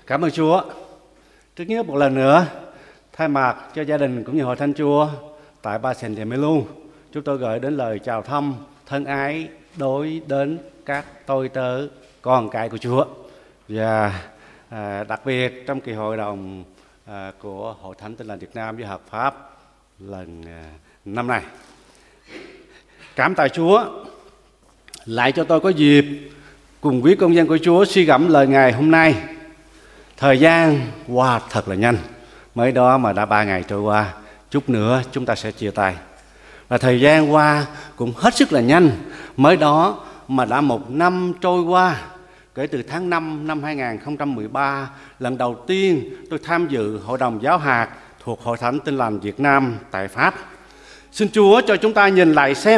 Cảm ơn Chúa. Trước nhất một lần nữa, thay mặt cho gia đình cũng như hội thánh Chúa tại Ba Sền Đèo Mê-lu, chúng tôi gửi đến lời chào thăm thân ái đối đến các tôi tớ con cái của Chúa. Và đặc biệt trong kỳ hội đồng của Hội Thánh Tin Lành Việt Nam với hợp pháp lần năm này. Cảm tạ Chúa lại cho tôi có dịp cùng quý công dân của Chúa suy gẫm lời Ngài hôm nay. Thời gian qua thật là nhanh, mới đó mà đã 3 ngày trôi qua, chút nữa chúng ta sẽ chia tay. Và thời gian qua cũng hết sức là nhanh, mới đó mà đã 1 năm trôi qua. Kể từ tháng 5 năm 2013, lần đầu tiên tôi tham dự Hội đồng Giáo hạt thuộc Hội Thánh Tin Lành Việt Nam tại Pháp. Xin Chúa cho chúng ta nhìn lại xem,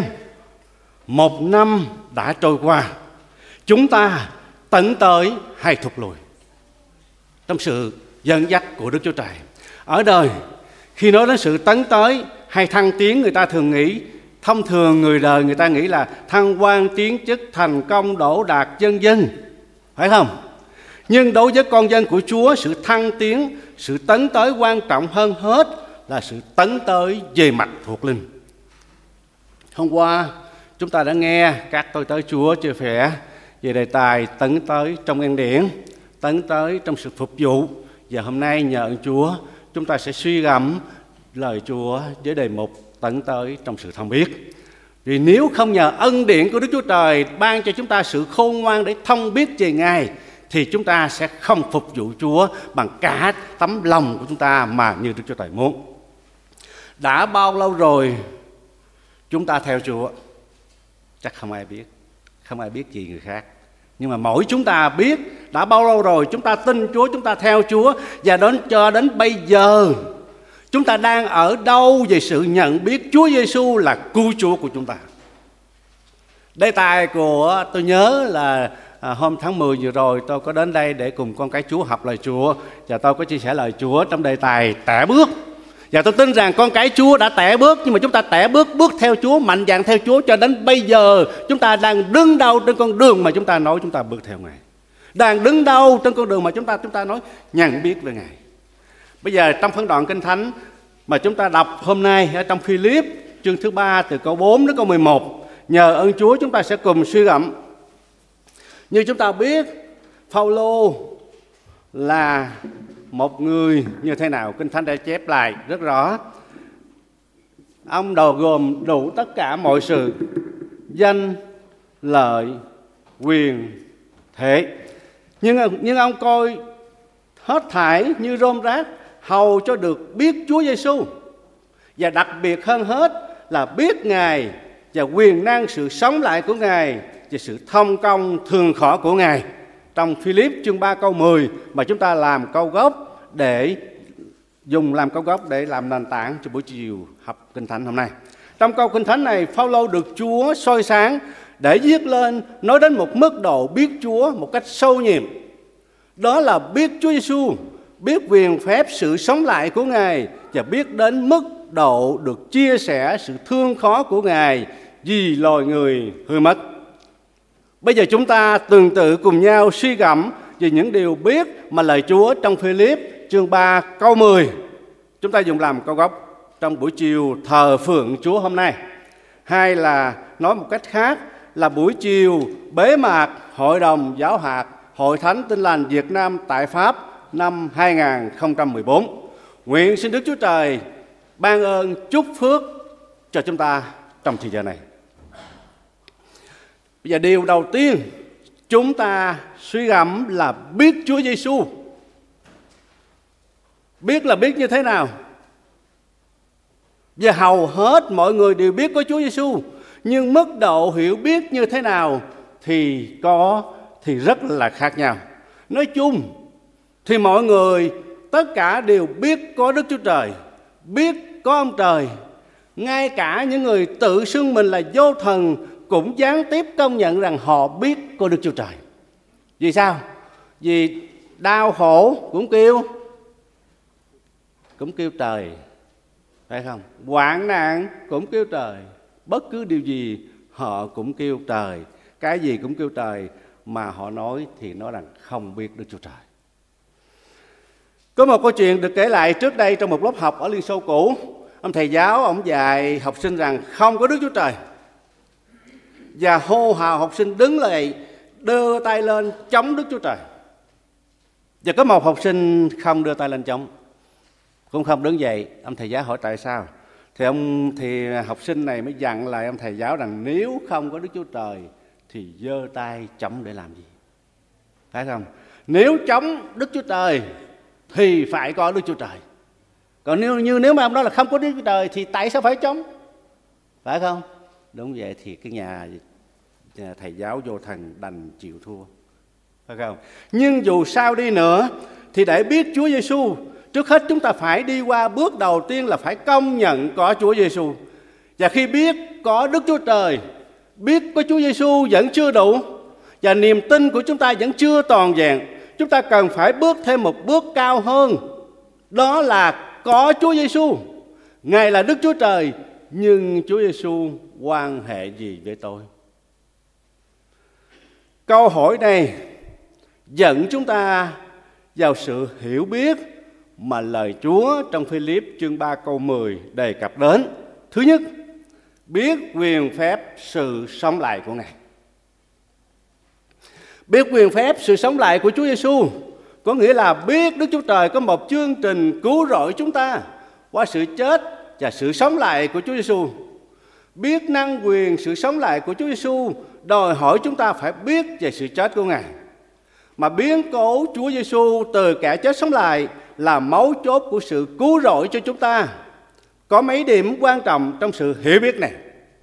1 năm đã trôi qua, chúng ta tấn tới hay thụt lùi trong sự dẫn dắt của Đức Chúa Trời. Ở đời, khi nói đến sự tấn tới hay thăng tiến, người ta thường nghĩ, thông thường người đời người ta nghĩ là thăng quan tiến chức, thành công, đỗ đạt, vân vân, phải không? Nhưng đối với con dân của Chúa, sự thăng tiến, sự tấn tới quan trọng hơn hết là sự tấn tới về mặt thuộc linh. Hôm qua chúng ta đã nghe các tôi tớ Chúa chia sẻ về đề tài tấn tới trong ân điển, tấn tới trong sự phục vụ. Và hôm nay nhờ ơn Chúa, chúng ta sẽ suy gẫm lời Chúa với đề mục tấn tới trong sự thông biết. Vì nếu không nhờ ân điển của Đức Chúa Trời ban cho chúng ta sự khôn ngoan để thông biết về Ngài, thì chúng ta sẽ không phục vụ Chúa bằng cả tấm lòng của chúng ta mà như Đức Chúa Trời muốn. Đã bao lâu rồi chúng ta theo Chúa? Chắc không ai biết, không ai biết gì người khác. Nhưng mà mỗi chúng ta biết đã bao lâu rồi chúng ta tin Chúa, chúng ta theo Chúa. Và cho đến bây giờ chúng ta đang ở đâu về sự nhận biết Chúa Giêsu là cứu Chúa của chúng ta? Đề tài của tôi nhớ là hôm tháng 10 vừa rồi tôi có đến đây để cùng con cái Chúa học lời Chúa. Và tôi có chia sẻ lời Chúa trong đề tài tẻ bước. Và tôi tin rằng con cái Chúa đã tẻ bước, nhưng mà chúng ta tẻ bước theo Chúa, mạnh dạn theo Chúa cho đến bây giờ. Chúng ta đang đứng đâu trên con đường mà chúng ta nói chúng ta bước theo Ngài? Đang đứng đâu trên con đường mà chúng ta nói nhận biết về Ngài? Bây giờ trong phân đoạn Kinh Thánh mà chúng ta đọc hôm nay ở trong Phi-líp chương thứ 3 từ câu 4 đến câu 11, nhờ ơn Chúa chúng ta sẽ cùng suy gẫm. Như chúng ta biết, Phao-lô là một người như thế nào? Kinh Thánh đã chép lại rất rõ. Ông đầu gồm đủ tất cả mọi sự: danh, lợi, quyền, thế. Nhưng ông coi hết thảy như rôm rác, hầu cho được biết Chúa Giêsu, và đặc biệt hơn hết là biết Ngài và quyền năng sự sống lại của Ngài và sự thông công thường khó của Ngài. Trong Phi-líp chương 3 câu 10 mà chúng ta làm câu gốc để dùng làm câu gốc để làm nền tảng cho buổi chiều học Kinh Thánh hôm nay. Trong câu Kinh Thánh này, Phao-lô được Chúa soi sáng để viết lên nói đến một mức độ biết Chúa một cách sâu nhiệm. Đó là biết Chúa Giêsu, biết quyền phép sự sống lại của Ngài, và biết đến mức độ được chia sẻ sự thương khó của Ngài vì loài người hư mất. Bây giờ chúng ta tương tự cùng nhau suy gẫm về những điều biết mà lời Chúa trong Phi-líp chương 3 câu 10 chúng ta dùng làm câu gốc trong buổi chiều thờ phượng Chúa hôm nay. Hay là nói một cách khác là buổi chiều bế mạc Hội đồng Giáo hạt Hội Thánh Tin Lành Việt Nam tại Pháp năm 2014. Nguyện xin Đức Chúa Trời ban ơn chúc phước cho chúng ta trong thời gian này. Bây giờ điều đầu tiên chúng ta suy gẫm là biết Chúa Giêsu. Biết là biết như thế nào? Và hầu hết mọi người đều biết có Chúa Giêsu, nhưng mức độ hiểu biết như thế nào thì rất là khác nhau. Nói chung thì mọi người tất cả đều biết có Đức Chúa Trời, biết có ông Trời. Ngay cả những người tự xưng mình là vô thần cũng gián tiếp công nhận rằng họ biết có Đức Chúa Trời. Vì sao? Vì đau khổ cũng kêu trời, phải không? Hoạn nạn cũng kêu trời. Bất cứ điều gì họ cũng kêu trời. Cái gì cũng kêu trời, mà họ nói thì nói rằng không biết Đức Chúa Trời. Có một câu chuyện được kể lại trước đây trong một lớp học ở Liên Xô cũ. Ông thầy giáo, ông dạy học sinh rằng không có Đức Chúa Trời. Và hô hào học sinh đứng lại, đưa tay lên chống Đức Chúa Trời. Và có một học sinh không đưa tay lên chống, cũng không đứng dậy. Ông thầy giáo hỏi tại sao? Thì học sinh này mới dặn lại ông thầy giáo rằng nếu không có Đức Chúa Trời thì giơ tay chống để làm gì? Phải không? Nếu chống Đức Chúa Trời thì phải có Đức Chúa Trời. Còn nếu mà ông nói là không có Đức Chúa Trời thì tại sao phải chống? Phải không? Đúng vậy, thì cái nhà thầy giáo vô thần đành chịu thua. Phải không? Nhưng dù sao đi nữa thì để biết Chúa Giêsu, trước hết chúng ta phải đi qua bước đầu tiên là phải công nhận có Chúa Giêsu. Và khi biết có Đức Chúa Trời, biết có Chúa Giêsu vẫn chưa đủ, và niềm tin của chúng ta vẫn chưa toàn vẹn, chúng ta cần phải bước thêm một bước cao hơn. Đó là có Chúa Giêsu. Ngài là Đức Chúa Trời, nhưng Chúa Giêsu quan hệ gì với tôi? Câu hỏi này dẫn chúng ta vào sự hiểu biết mà lời Chúa trong Philip chương 3 câu 10 đề cập đến. Thứ nhất, biết quyền phép sự sống lại của Ngài. Biết quyền phép sự sống lại của Chúa Giêsu có nghĩa là biết Đức Chúa Trời có một chương trình cứu rỗi chúng ta qua sự chết và sự sống lại của Chúa Giêsu. Biết năng quyền sự sống lại của Chúa Giêsu đòi hỏi chúng ta phải biết về sự chết của Ngài. Mà biến cố Chúa Giêsu từ kẻ chết sống lại là mấu chốt của sự cứu rỗi cho chúng ta. Có mấy điểm quan trọng trong sự hiểu biết này.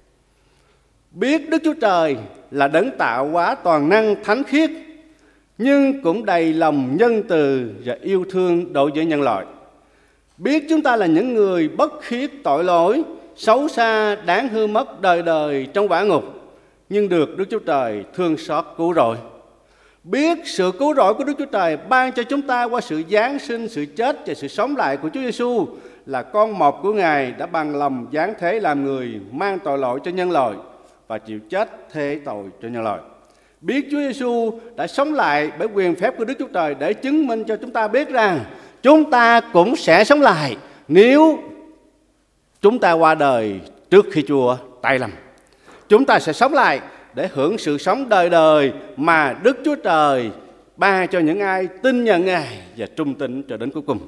Biết Đức Chúa Trời là đấng tạo hóa toàn năng thánh khiết, nhưng cũng đầy lòng nhân từ và yêu thương đối với nhân loại. Biết chúng ta là những người bất khiết tội lỗi, xấu xa, đáng hư mất đời đời trong quả ngục, nhưng được Đức Chúa Trời thương xót cứu rỗi. Biết sự cứu rỗi của Đức Chúa Trời ban cho chúng ta qua sự giáng sinh, sự chết và sự sống lại của Chúa Giêsu là con một của Ngài đã bằng lòng giáng thế làm người, mang tội lỗi cho nhân loại và chịu chết thế tội cho nhân loại. Biết Chúa Giêsu đã sống lại bởi quyền phép của Đức Chúa Trời để chứng minh cho chúng ta biết rằng chúng ta cũng sẽ sống lại nếu chúng ta qua đời trước khi Chúa tái lâm. Chúng ta sẽ sống lại để hưởng sự sống đời đời mà Đức Chúa Trời ban cho những ai tin nhận Ngài và trung tín cho đến cuối cùng.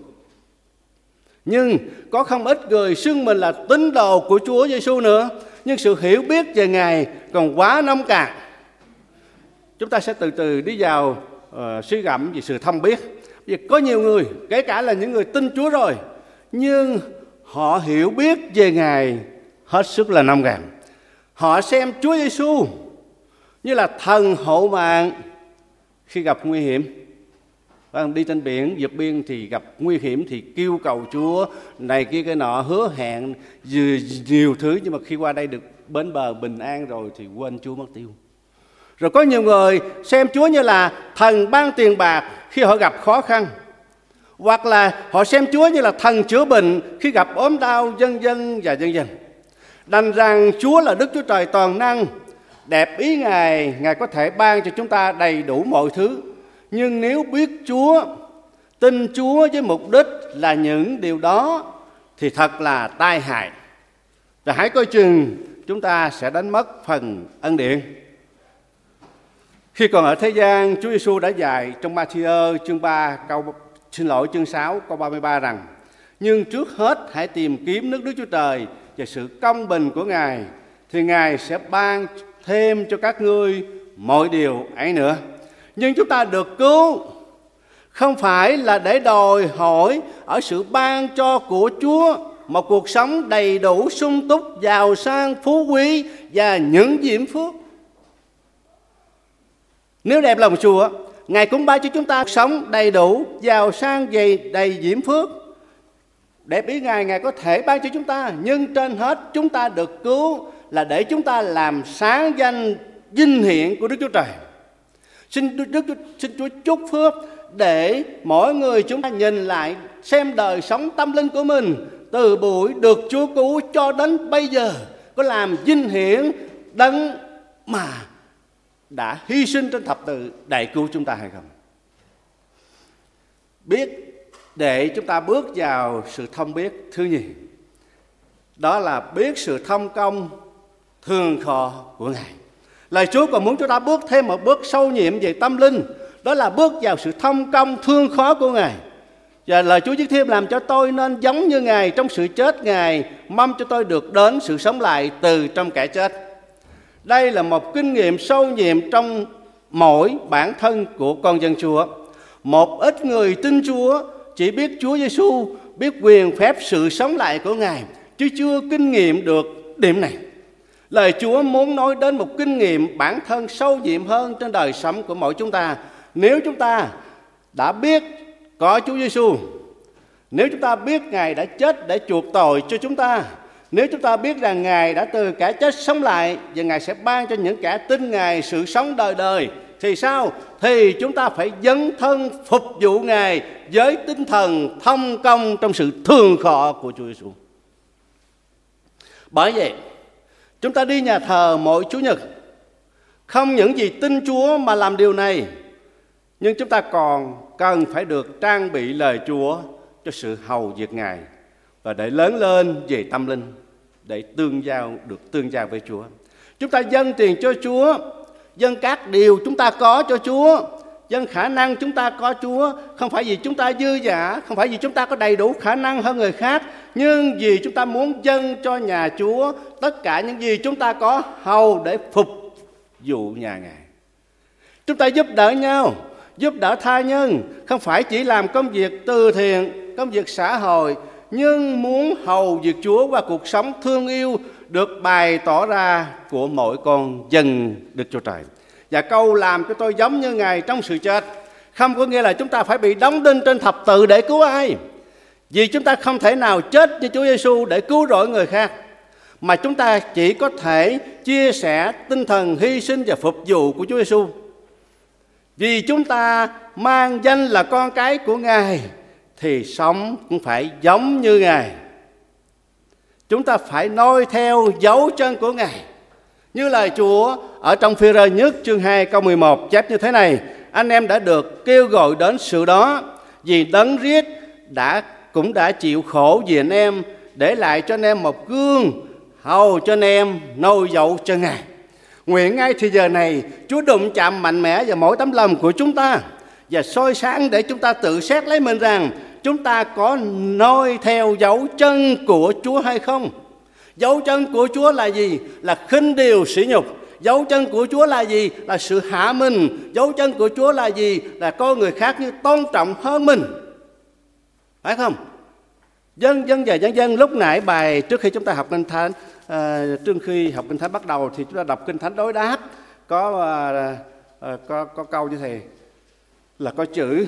Nhưng có không ít người xưng mình là tín đồ của Chúa Giêsu nữa, nhưng sự hiểu biết về Ngài còn quá nông cạn. Chúng ta sẽ từ từ đi vào suy gẫm về sự thông biết. Vì có nhiều người, kể cả là những người tin Chúa rồi, nhưng họ hiểu biết về Ngài hết sức là nông cạn. Họ xem Chúa Giêsu như là thần hộ mạng khi gặp nguy hiểm. Đi trên biển, vượt biên thì gặp nguy hiểm thì kêu cầu Chúa này kia cái nọ, hứa hẹn nhiều thứ, nhưng mà khi qua đây được bến bờ bình an rồi thì quên Chúa mất tiêu. Rồi có nhiều người xem Chúa như là thần ban tiền bạc khi họ gặp khó khăn, hoặc là họ xem Chúa như là thần chữa bệnh khi gặp ốm đau, vân vân và vân vân. Đành rằng Chúa là Đức Chúa Trời toàn năng, đẹp ý Ngài, Ngài có thể ban cho chúng ta đầy đủ mọi thứ. Nhưng nếu biết Chúa, tin Chúa với mục đích là những điều đó thì thật là tai hại. Và hãy coi chừng chúng ta sẽ đánh mất phần ân điển. Khi còn ở thế gian, Chúa Giêsu đã dạy trong Ma-thi-ơ chương 6 câu 33 rằng: nhưng trước hết hãy tìm kiếm nước Đức Chúa Trời và sự công bình của Ngài, thì Ngài sẽ ban thêm cho các ngươi mọi điều ấy nữa. Nhưng chúng ta được cứu không phải là để đòi hỏi ở sự ban cho của Chúa một cuộc sống đầy đủ, sung túc, giàu sang, phú quý và những diễm phước. Nếu đẹp lòng Chúa, Ngài cũng ban cho chúng ta sống đầy đủ, giàu sang, đầy diễm phước. Đẹp ý Ngài, Ngài có thể ban cho chúng ta, nhưng trên hết chúng ta được cứu là để chúng ta làm sáng danh vinh hiển của Đức Chúa Trời. Xin Chúa chúc phước để mỗi người chúng ta nhìn lại xem đời sống tâm linh của mình từ buổi được Chúa cứu cho đến bây giờ có làm vinh hiển đấng mà đã hy sinh trên thập tự để cứu chúng ta hay không. Biết để chúng ta bước vào sự thông biết thứ nhì. Đó là biết sự thông công thương khó của Ngài. Lời Chúa còn muốn chúng ta bước thêm một bước sâu nhiệm về tâm linh. Đó là bước vào sự thông công thương khó của Ngài. Và lời Chúa viết thêm: làm cho tôi nên giống như Ngài trong sự chết Ngài, mong cho tôi được đến sự sống lại từ trong kẻ chết. Đây là một kinh nghiệm sâu nhiệm trong mỗi bản thân của con dân Chúa. Một ít người tin Chúa chỉ biết Chúa Giêsu, biết quyền phép sự sống lại của Ngài, chứ chưa kinh nghiệm được điểm này. Lời Chúa muốn nói đến một kinh nghiệm bản thân sâu nhiệm hơn trên đời sống của mỗi chúng ta. Nếu chúng ta đã biết có Chúa Giêsu, nếu chúng ta biết Ngài đã chết để chuộc tội cho chúng ta, nếu chúng ta biết rằng Ngài đã từ kẻ chết sống lại và Ngài sẽ ban cho những kẻ tin Ngài sự sống đời đời, thì sao? Thì chúng ta phải dấn thân phục vụ Ngài với tinh thần thông công trong sự thương khó của Chúa Giêsu. Bởi vậy, chúng ta đi nhà thờ mỗi Chủ nhật, không những vì tin Chúa mà làm điều này, nhưng chúng ta còn cần phải được trang bị lời Chúa cho sự hầu việc Ngài và để lớn lên về tâm linh, để tương giao với Chúa. Chúng ta dâng tiền cho Chúa, dâng các điều chúng ta có cho Chúa, dâng khả năng chúng ta có Chúa, không phải vì chúng ta dư dả, không phải vì chúng ta có đầy đủ khả năng hơn người khác, nhưng vì chúng ta muốn dâng cho nhà Chúa tất cả những gì chúng ta có, hầu để phục vụ nhà Ngài. Chúng ta giúp đỡ nhau, giúp đỡ tha nhân, không phải chỉ làm công việc từ thiện, công việc xã hội, nhưng muốn hầu việc Chúa qua cuộc sống thương yêu được bày tỏ ra của mỗi con dân Đức Chúa Trời. Và câu làm cho tôi giống như Ngài trong sự chết không có nghĩa là chúng ta phải bị đóng đinh trên thập tự để cứu ai, vì chúng ta không thể nào chết như Chúa Giêsu để cứu rỗi người khác, mà chúng ta chỉ có thể chia sẻ tinh thần hy sinh và phục vụ của Chúa Giêsu. Vì chúng ta mang danh là con cái của Ngài thì sống cũng phải giống như Ngài. Chúng ta phải noi theo dấu chân của Ngài. Như lời Chúa ở trong Phi-rơ nhất chương 2 câu 11 chép như thế này: anh em đã được kêu gọi đến sự đó, vì Đấng Christ cũng đã chịu khổ vì anh em, để lại cho anh em một gương hầu cho anh em noi dấu chân Ngài. Nguyện ngay thì giờ này Chúa đụng chạm mạnh mẽ vào mỗi tấm lòng của chúng ta và soi sáng để chúng ta tự xét lấy mình rằng chúng ta có noi theo dấu chân của Chúa hay không. Dấu chân của Chúa là gì? Là khinh điều sỉ nhục. Dấu chân của Chúa là gì? Là sự hạ mình. Dấu chân của Chúa là gì? Là coi người khác như tôn trọng hơn mình. Phải không? Dân lúc nãy bài trước khi chúng ta học Kinh Thánh, trước khi học Kinh Thánh bắt đầu thì chúng ta đọc Kinh Thánh đối đáp, có câu như thế là có chữ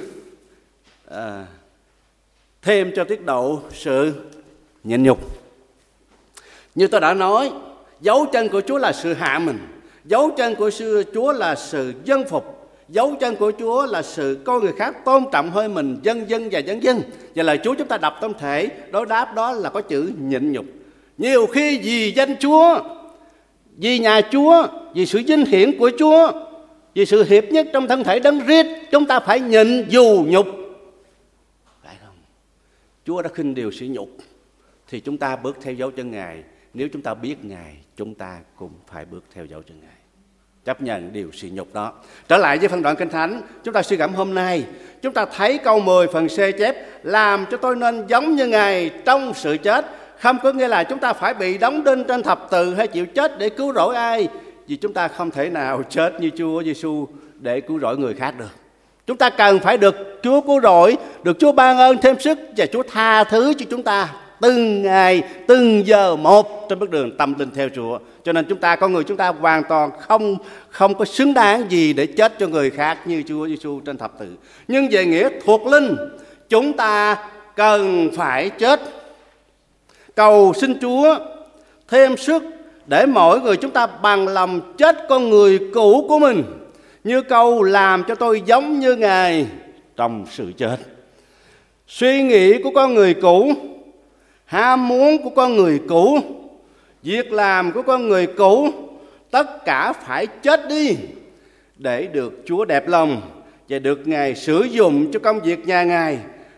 thêm cho tiết độ sự nhịn nhục. Như tôi đã nói, dấu chân của Chúa là sự hạ mình, dấu chân của Chúa là sự dân phục, dấu chân của Chúa là sự coi người khác tôn trọng hơn mình, dân. Và lời Chúa chúng ta đọc trong thể đối đáp đó là có chữ nhịn nhục. Nhiều khi vì danh Chúa, vì nhà Chúa, vì sự vinh hiển của Chúa, vì sự hiệp nhất trong thân thể Đấng Christ, chúng ta phải nhịn dù nhục. Phải không? Chúa đã khinh điều sỉ nhục thì chúng ta bước theo dấu chân Ngài. Nếu chúng ta biết Ngài, chúng ta cũng phải bước theo dấu chân Ngài, chấp nhận điều sỉ nhục đó. Trở lại với phân đoạn Kinh Thánh, chúng ta suy gẫm hôm nay, chúng ta thấy câu 10 phần C chép: làm cho tôi nên giống như Ngài trong sự chết. Không có nghĩa là chúng ta phải bị đóng đinh trên thập tự hay chịu chết để cứu rỗi ai, vì chúng ta không thể nào chết như Chúa Giêsu để cứu rỗi người khác được. Chúng ta cần phải được Chúa cứu rỗi, được Chúa ban ơn thêm sức, và Chúa tha thứ cho chúng ta từng ngày, từng giờ một trên bước đường tâm linh theo Chúa. Cho nên con người chúng ta hoàn toàn không có xứng đáng gì để chết cho người khác như Chúa Giêsu trên thập tự. Nhưng về nghĩa thuộc linh, chúng ta cần phải chết. Cầu xin Chúa thêm sức để mỗi người chúng ta bằng lòng chết con người cũ của mình, như câu làm cho tôi giống như Ngài trong sự chết. Suy nghĩ của con người cũ, ham muốn của con người cũ, việc làm của con người cũ, tất cả phải chết đi để được Chúa đẹp lòng và được Ngài sử dụng cho công việc nhà Ngài.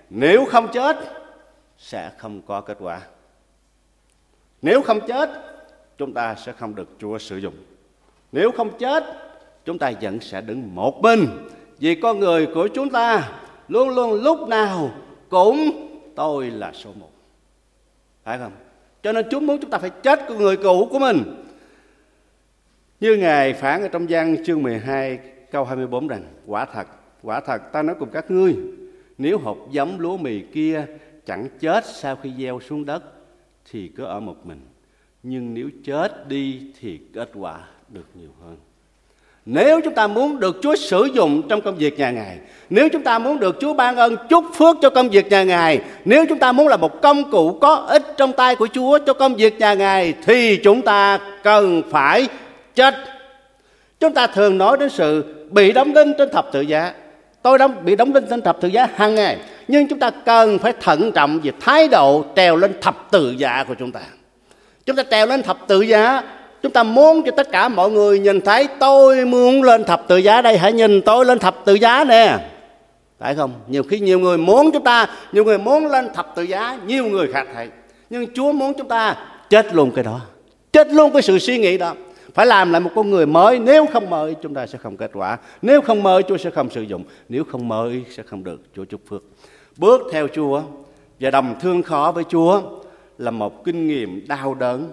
nếu không chết sẽ không có kết quả. Nếu không chết, chúng ta sẽ không được Chúa sử dụng. Nếu không chết, chúng ta vẫn sẽ đứng một mình, vì con người của chúng ta luôn luôn lúc nào cũng tôi là số một. Phải không? Cho nên Chúa muốn chúng ta phải chết con người cũ của mình. Như Ngài phán ở trong Giăng chương 12 câu 24 rằng: quả thật ta nói cùng các ngươi, nếu hột giống lúa mì kia chẳng chết sau khi gieo xuống đất thì cứ ở một mình, nhưng nếu chết đi thì kết quả được nhiều hơn. Nếu chúng ta muốn được Chúa sử dụng trong công việc nhà Ngài, nếu chúng ta muốn được Chúa ban ơn chúc phước cho công việc nhà Ngài, nếu chúng ta muốn là một công cụ có ích trong tay của Chúa cho công việc nhà Ngài, thì chúng ta cần phải chết. Chúng ta thường nói đến sự bị đóng đinh trên thập tự giá. Tôi bị đóng đinh trên thập tự giá hàng ngày, nhưng chúng ta cần phải thận trọng về thái độ trèo lên thập tự giá của chúng ta. Chúng ta trèo lên thập tự giá, chúng ta muốn cho tất cả mọi người nhìn thấy tôi muốn lên thập tự giá đây, hãy nhìn tôi lên thập tự giá nè. Phải không? Nhiều khi nhiều người muốn lên thập tự giá, nhiều người khác thấy. Nhưng Chúa muốn chúng ta chết luôn cái đó, chết luôn cái sự suy nghĩ đó. Phải làm lại một con người mới. Nếu không mới, chúng ta sẽ không kết quả. Nếu không mới, Chúa sẽ không sử dụng. Nếu không mới, sẽ không được Chúa chúc phước. Bước theo Chúa và đồng thương khó với Chúa là một kinh nghiệm đau đớn.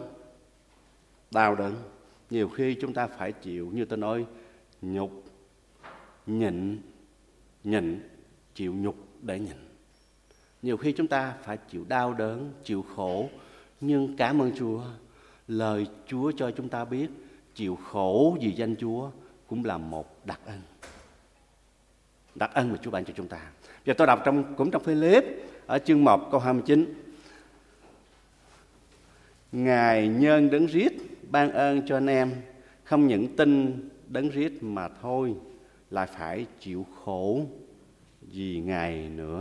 Nhiều khi chúng ta phải chịu, như tôi nói, nhục, nhịn, chịu nhục để nhịn. Nhiều khi chúng ta phải chịu đau đớn, chịu khổ. Nhưng cảm ơn Chúa, lời Chúa cho chúng ta biết chịu khổ vì danh Chúa cũng là một đặc ân. Đặc ân mà Chúa ban cho chúng ta. Và tôi đọc cũng trong Philip ở chương 1 câu 29. Ngài nhân Đấng Christ ban ơn cho anh em, không những tin Đấng Christ mà thôi, lại phải chịu khổ vì Ngài nữa.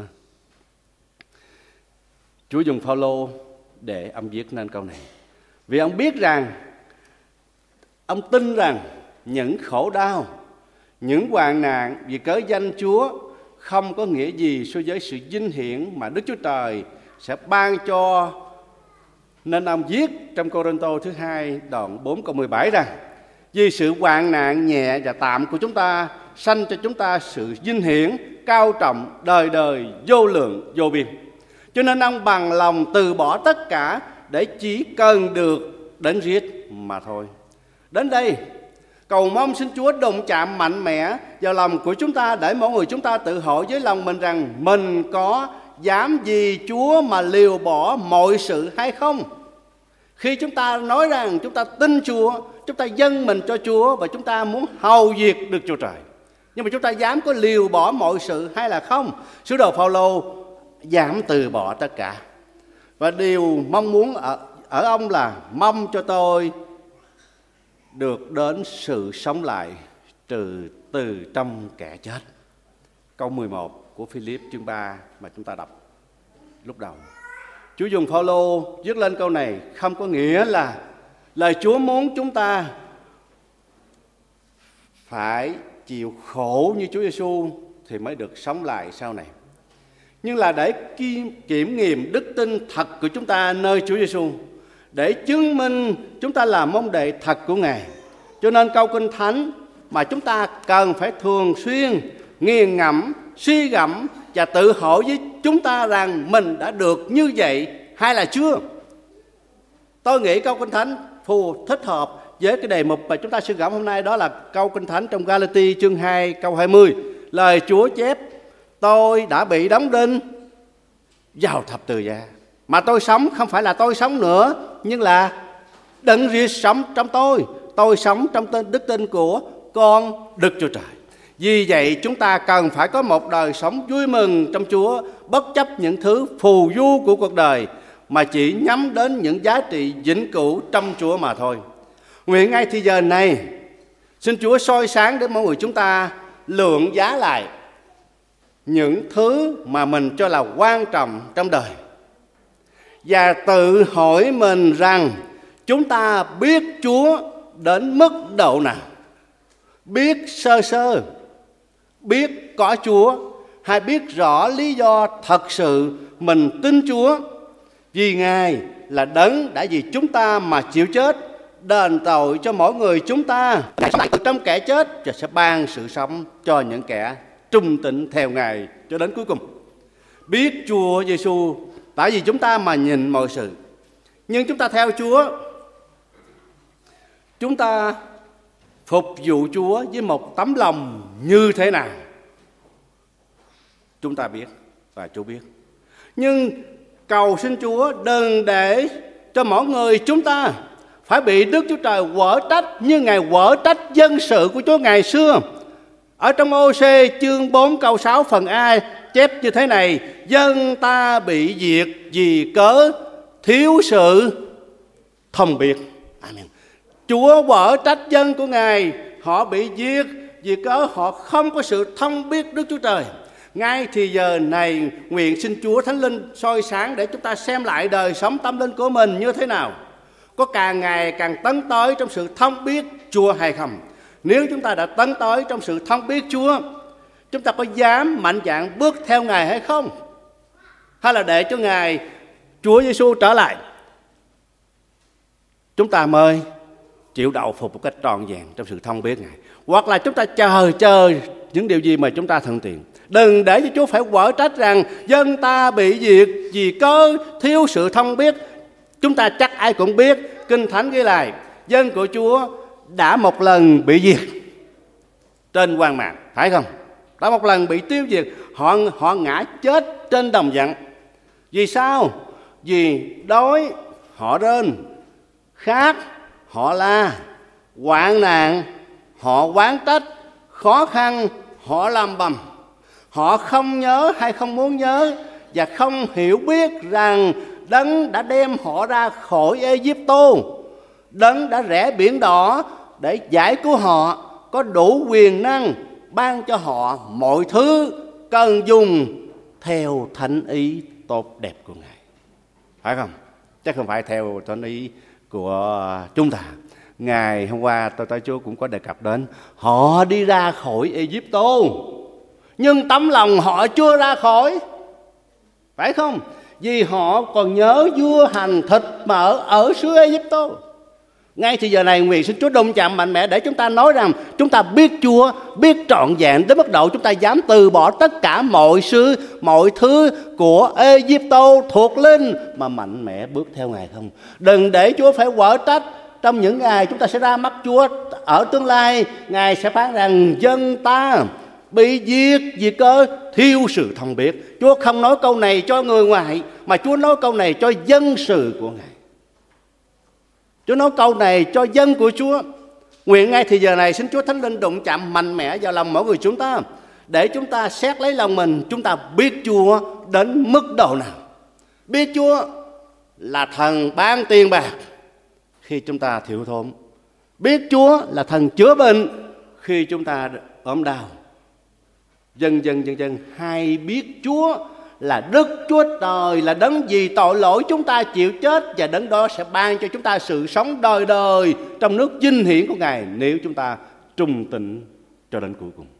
Chúa dùng Phaolô để ông viết nên câu này, vì ông biết rằng, ông tin rằng những khổ đau, những hoạn nạn vì cớ danh Chúa không có nghĩa gì so với sự vinh hiển mà Đức Chúa Trời sẽ ban cho. Nên ông viết trong Cô-rinh-tô thứ 2 đoạn 4 câu 17 rằng: vì sự hoạn nạn nhẹ và tạm của chúng ta sanh cho chúng ta sự vinh hiển cao trọng đời đời vô lượng vô biên. Cho nên ông bằng lòng từ bỏ tất cả để chỉ cần được Đấng Christ mà thôi. Đến đây, cầu mong xin Chúa đụng chạm mạnh mẽ vào lòng của chúng ta, để mỗi người chúng ta tự hỏi với lòng mình rằng mình có dám vì Chúa mà liều bỏ mọi sự hay không? Khi chúng ta nói rằng chúng ta tin Chúa, chúng ta dâng mình cho Chúa và chúng ta muốn hầu việc được Chúa Trời, nhưng mà chúng ta dám có liều bỏ mọi sự hay là không? Sứ đồ Phaolô dám từ bỏ tất cả. Và điều mong muốn ở ông là mong cho tôi được đến sự sống lại từ trong kẻ chết. Câu 11 của Philip chương 3 mà chúng ta đọc lúc đầu. Chúa dùng Phaolô viết lên câu này không có nghĩa là lời Chúa muốn chúng ta phải chịu khổ như Chúa Giêsu thì mới được sống lại sau này, nhưng là để kiểm nghiệm đức tin thật của chúng ta nơi Chúa Giêsu, để chứng minh chúng ta là môn đệ thật của Ngài. Cho nên câu Kinh Thánh mà chúng ta cần phải thường xuyên nghiền ngẫm, suy gẫm và tự hỏi với chúng ta rằng mình đã được như vậy hay là chưa. Tôi nghĩ câu Kinh Thánh thích hợp với cái đề mục mà chúng ta suy gẫm hôm nay, đó là câu Kinh Thánh trong Ga-la-ti chương 2 câu 20. Lời Chúa chép: tôi đã bị đóng đinh vào thập tự giá, mà tôi sống không phải là tôi sống nữa, nhưng là Đấng Christ sống trong tôi. Tôi sống trong đức tin của con Đức Chúa Trời. Vì vậy chúng ta cần phải có một đời sống vui mừng trong Chúa, bất chấp những thứ phù du của cuộc đời, mà chỉ nhắm đến những giá trị vĩnh cửu trong Chúa mà thôi. Nguyện ngay thì giờ này, xin Chúa soi sáng đến mỗi người chúng ta lượng giá lại những thứ mà mình cho là quan trọng trong đời, và tự hỏi mình rằng chúng ta biết Chúa đến mức độ nào, biết sơ sơ, biết có Chúa, hãy biết rõ lý do thật sự mình tin Chúa. Vì Ngài là đấng đã vì chúng ta mà chịu chết, đền tội cho mỗi người chúng ta. Ngài sống lại từ trong kẻ chết và sẽ ban sự sống cho những kẻ trung tín theo Ngài cho đến cuối cùng. Biết Chúa Giêsu tại vì chúng ta mà nhìn mọi sự. Nhưng chúng ta theo Chúa, chúng ta phục vụ Chúa với một tấm lòng như thế nào, chúng ta biết và Chúa biết. Nhưng cầu xin Chúa đừng để cho mỗi người chúng ta phải bị Đức Chúa Trời quở trách như Ngài quở trách dân sự của Chúa ngày xưa. Ở trong Ô-sê chương 4 câu 6 phần A chép như thế này: dân ta bị diệt vì cớ thiếu sự thông biết. Amen. Chúa quở trách dân của Ngài, họ bị giết vì cớ họ không có sự thông biết Đức Chúa Trời. Ngay thì giờ này, nguyện xin Chúa Thánh Linh soi sáng để chúng ta xem lại đời sống tâm linh của mình như thế nào. Có càng ngày càng tấn tới trong sự thông biết Chúa hay không? Nếu chúng ta đã tấn tới trong sự thông biết Chúa, chúng ta có dám mạnh dạn bước theo Ngài hay không? Hay là để cho Ngài, Chúa Giêsu trở lại, chúng ta mới chịu đậu phục một cách trọn vẹn trong sự thông biết Ngài? Hoặc là chúng ta chờ những điều gì mà chúng ta thuận tiện. Đừng để cho Chúa phải quở trách rằng dân ta bị diệt vì cớ thiếu sự thông biết. Chúng ta chắc ai cũng biết, Kinh Thánh ghi lại dân của Chúa đã một lần bị diệt trên hoang mạc, phải không? Đã một lần bị tiêu diệt, họ ngã chết trên đồng vắng. Vì sao? Vì đói họ rên, khát họ la, hoạn nạn họ oán trách, khó khăn họ lầm bầm. Họ không nhớ hay không muốn nhớ và không hiểu biết rằng Đấng đã đem họ ra khỏi Ê-díp-tô, Đấng đã rẽ biển đỏ để giải cứu họ, có đủ quyền năng ban cho họ mọi thứ cần dùng theo thánh ý tốt đẹp của Ngài. Phải không? Chắc không phải theo thánh ý của chúng ta. Ngày hôm qua tôi tới Chúa cũng có đề cập đến họ đi ra khỏi Ê-díp-tô, nhưng tấm lòng họ chưa ra khỏi, phải không? Vì họ còn nhớ vua hành thịt mỡ ở xứ Ê-díp-tô. Ngay thì giờ này nguyện xin Chúa đụng chạm mạnh mẽ để chúng ta nói rằng chúng ta biết Chúa, biết trọn vẹn đến mức độ chúng ta dám từ bỏ tất cả mọi thứ của Ê-díp-tô thuộc linh mà mạnh mẽ bước theo Ngài không? Đừng để Chúa phải quở trách trong những ngày chúng ta sẽ ra mắt Chúa ở tương lai. Ngài sẽ phán rằng dân ta bị giết vì cớ thiếu sự thông biết. Chúa không nói câu này cho người ngoài, mà Chúa nói câu này cho dân sự của Ngài. Chúa nói câu này cho dân của Chúa. Nguyện ngay thì giờ này xin Chúa Thánh Linh đụng chạm mạnh mẽ vào lòng mỗi người chúng ta, để chúng ta xét lấy lòng mình, chúng ta biết Chúa đến mức độ nào. Biết Chúa là thần ban tiền bạc khi chúng ta thiếu thốn. Biết Chúa là thần chữa bệnh khi chúng ta ốm đau. Dần hay biết Chúa là Đức Chúa Trời, là đấng vì tội lỗi chúng ta chịu chết, và đấng đó sẽ ban cho chúng ta sự sống đời đời trong nước vinh hiển của Ngài nếu chúng ta trung tín cho đến cuối cùng.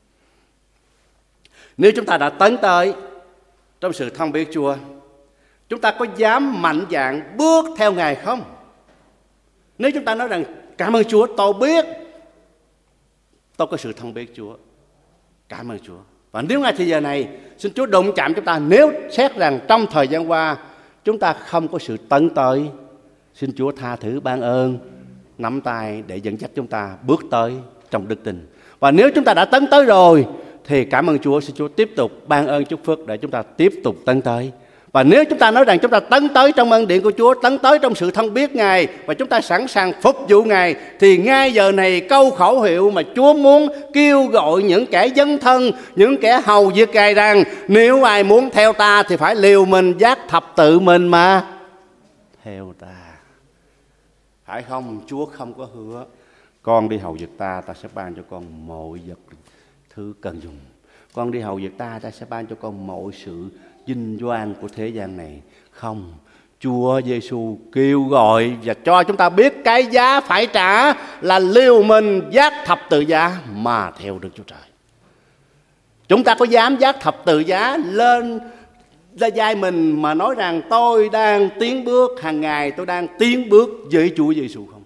Nếu chúng ta đã tấn tới trong sự thông biết Chúa, chúng ta có dám mạnh dạn bước theo Ngài không? Nếu chúng ta nói rằng cảm ơn Chúa, tôi biết, tôi có sự thông biết Chúa, cảm ơn Chúa. Và nếu ngay thì giờ này xin Chúa đụng chạm chúng ta, nếu xét rằng trong thời gian qua chúng ta không có sự tấn tới, xin Chúa tha thứ ban ơn, nắm tay để dẫn dắt chúng ta bước tới trong đức tin. Và nếu chúng ta đã tấn tới rồi thì cảm ơn Chúa, xin Chúa tiếp tục ban ơn chúc phước để chúng ta tiếp tục tấn tới. Và nếu chúng ta nói rằng chúng ta tấn tới trong ân điển của Chúa, tấn tới trong sự thông biết Ngài, và chúng ta sẵn sàng phục vụ Ngài, thì ngay giờ này câu khẩu hiệu mà Chúa muốn kêu gọi những kẻ dấn thân, những kẻ hầu việc Ngài rằng nếu ai muốn theo ta thì phải liều mình vác thập tự mình mà theo ta. Phải không? Chúa không có hứa con đi hầu việc ta, ta sẽ ban cho con mọi vật thứ cần dùng. Con đi hầu việc ta, ta sẽ ban cho con mọi sự vinh quang của thế gian này. Không, Chúa Giêsu kêu gọi và cho chúng ta biết cái giá phải trả là liều mình vác thập tự giá mà theo Đức Chúa Trời. Chúng ta có dám vác thập tự giá lên vai mình mà nói rằng tôi đang tiến bước, hàng ngày tôi đang tiến bước với Chúa Giêsu không?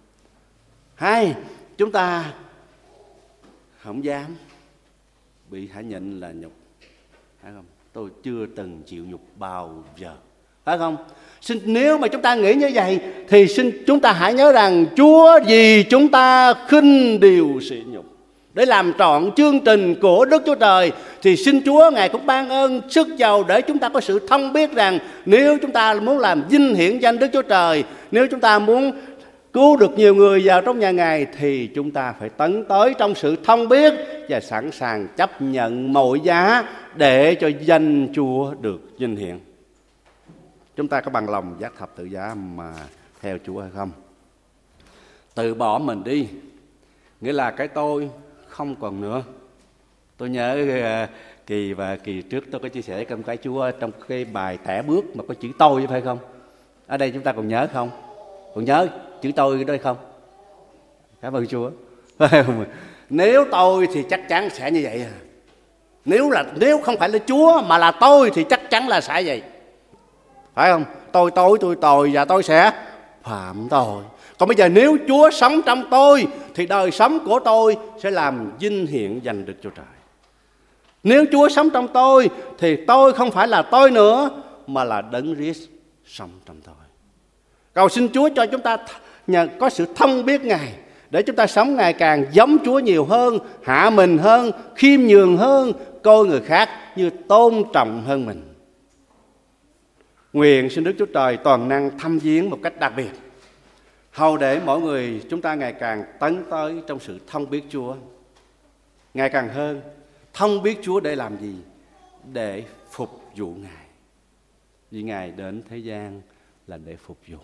Hay chúng ta không dám bị hãy nhịn là nhục, phải không? Tôi chưa từng chịu nhục bao giờ, phải không? Nếu mà chúng ta nghĩ như vậy thì chúng ta hãy nhớ rằng Chúa vì chúng ta khinh điều sỉ nhục. Để làm trọn chương trình của Đức Chúa Trời thì xin Chúa Ngài cũng ban ơn sức giàu để chúng ta có sự thông biết rằng nếu chúng ta muốn làm vinh hiển danh Đức Chúa Trời, nếu chúng ta muốn cứu được nhiều người vào trong nhà Ngài thì chúng ta phải tấn tới trong sự thông biết và sẵn sàng chấp nhận mọi giá để cho danh Chúa được vinh hiển. Chúng ta có bằng lòng vác thập tự giá mà theo Chúa hay không? Từ bỏ mình đi, nghĩa là cái tôi không còn nữa. Tôi nhớ kỳ trước tôi có chia sẻ trong cái Chúa trong cái bài tẻ bước mà có chữ tôi, phải không? Ở đây chúng ta còn nhớ không? Còn nhớ chữ tôi đó không? Cảm ơn Chúa. Nếu tôi thì chắc chắn sẽ như vậy. Nếu không phải là Chúa mà là tôi thì chắc chắn là sẽ vậy, phải không? Tôi tội và tôi sẽ phạm tội. Còn bây giờ nếu Chúa sống trong tôi thì đời sống của tôi sẽ làm vinh hiển danh Đức Chúa Trời. Nếu Chúa sống trong tôi thì tôi không phải là tôi nữa mà là Đấng Christ sống trong tôi. Cầu xin Chúa cho chúng ta có sự thông biết Ngài để chúng ta sống ngày càng giống Chúa nhiều hơn, hạ mình hơn, khiêm nhường hơn, coi người khác như tôn trọng hơn mình. Nguyện xin Đức Chúa Trời toàn năng thăm viếng một cách đặc biệt, hầu để mỗi người chúng ta ngày càng tấn tới trong sự thông biết Chúa, ngày càng hơn. Thông biết Chúa để làm gì? Để phục vụ Ngài. Vì Ngài đến thế gian là để phục vụ.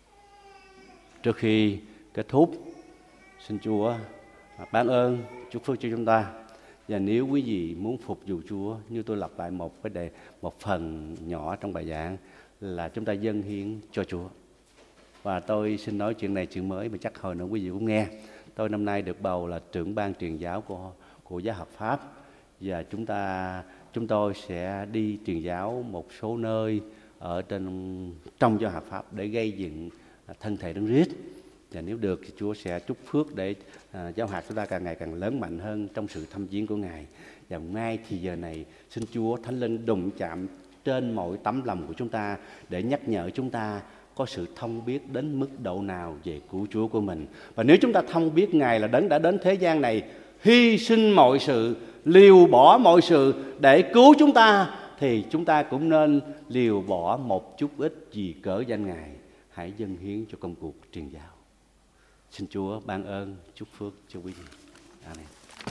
Trước khi kết thúc, xin Chúa ban ơn chúc phước cho chúng ta. Và nếu quý vị muốn phục vụ Chúa, như tôi lặp lại một phần nhỏ trong bài giảng, là chúng ta dâng hiến cho Chúa. Và tôi xin nói chuyện này chuyện mới mà chắc hồi nữa quý vị cũng nghe. Tôi năm nay được bầu là trưởng ban truyền giáo của giáo hợp Pháp. Và chúng tôi sẽ đi truyền giáo một số nơi ở trong giáo hợp Pháp để gây dựng thân thể Đấng Christ. Và nếu được thì Chúa sẽ chúc phước để giáo hạt chúng ta càng ngày càng lớn mạnh hơn trong sự thăm viếng của Ngài. Và ngay thì giờ này xin Chúa Thánh Linh đụng chạm trên mọi tấm lòng của chúng ta để nhắc nhở chúng ta có sự thông biết đến mức độ nào về cứu Chúa của mình. Và nếu chúng ta thông biết Ngài là Đấng đã đến thế gian này, hy sinh mọi sự, liều bỏ mọi sự để cứu chúng ta, thì chúng ta cũng nên liều bỏ một chút ít vì cỡ danh Ngài. Hãy dâng hiến cho công cuộc truyền giáo. Xin Chúa ban ơn chúc phước cho quý vị. Amen.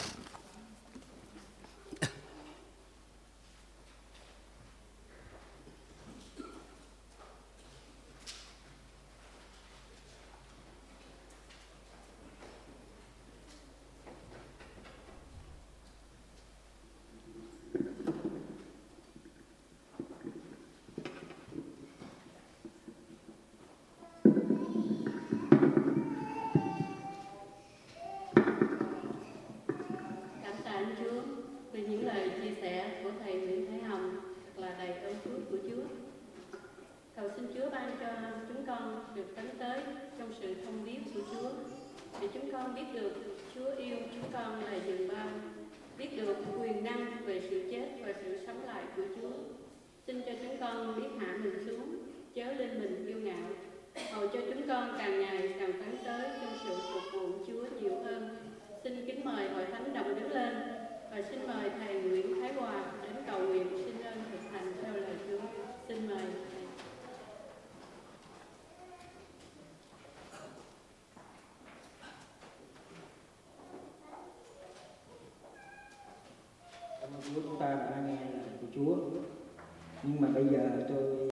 Cầu xin Chúa ban cho chúng con được tấn tới trong sự thông biết của Chúa, để chúng con biết được Chúa yêu chúng con là dường bao, biết được quyền năng về sự chết và sự sống lại của Chúa. Xin cho chúng con biết hạ mình xuống, chớ lên mình kiêu ngạo, hầu cho chúng con càng ngày càng tấn tới trong sự phục vụ Chúa nhiều hơn. Xin kính mời hội thánh đồng đứng lên và xin mời thầy Nguyễn Thái Hòa đến cầu nguyện xin ơn thực hành theo lời Chúa. Xin mời. Chúa, chúng ta đã nghe lời của Chúa, nhưng mà bây giờ tôi